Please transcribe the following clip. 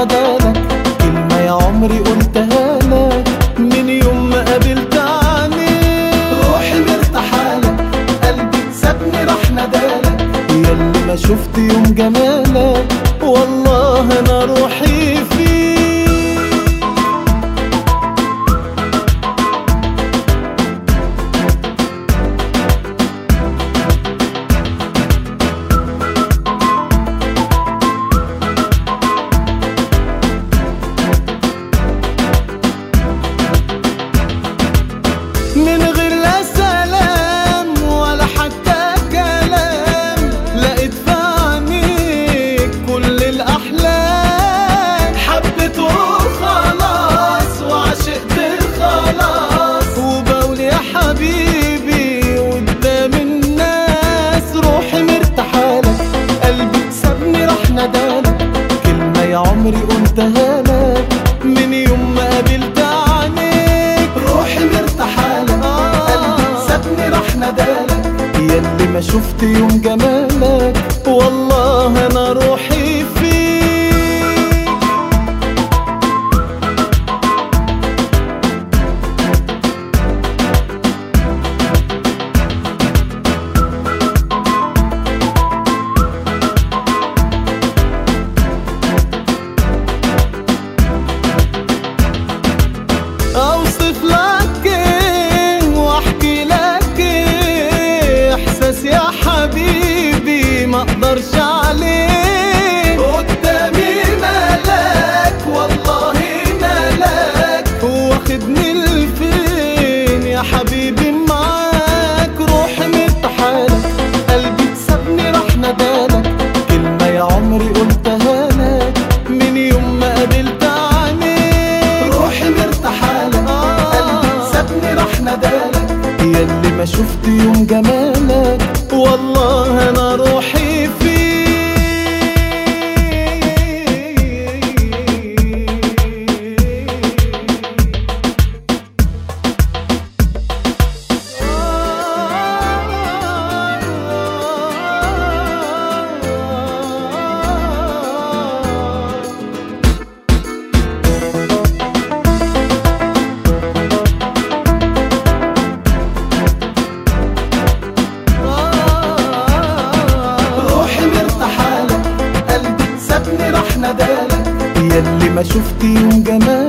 ندالك، كلمة يا عمري قلتها لك من يوم ما قابلت عينيك. روحي مرتاحالك، قلبي سابني راح ندالك، ياللي ما شفت يوم جمالك والله انا روحي فيك. من غير لا سلام ولا حتى كلام، لقيت في عينيك كل الأحلام. حبيت وخلاص وعشقت خلاص، وبقول يا حبيبي قدام الناس. روحي مرتاحالك، قلبي سابني راح ندالك، كلمة يا عمري قلتها لك من يوم ما قابلت عينيك. روحي مرتاحالك، قلبي سابني راح ندالك، ياللي ما شفت يوم جمالك والله انا روحي فيك. اوصف لك ايه واحكي لك ايه، احساس يا حبيبي ما اقدرش عليه. قدامي ملاك والله ملاك، واخدني لفين يا حبيبي معاك. روحي مرتاحالك، قلبي سابني راح ندالك، كلمة يا عمري قلتها لك من يوم ما قابلت عينيك. روحي مرتاحالك، قلبي سابني راح ندالك، ياللي ما شفت يوم جمالك والله انا روحي فيك. ياللي ما شفت يوم جمال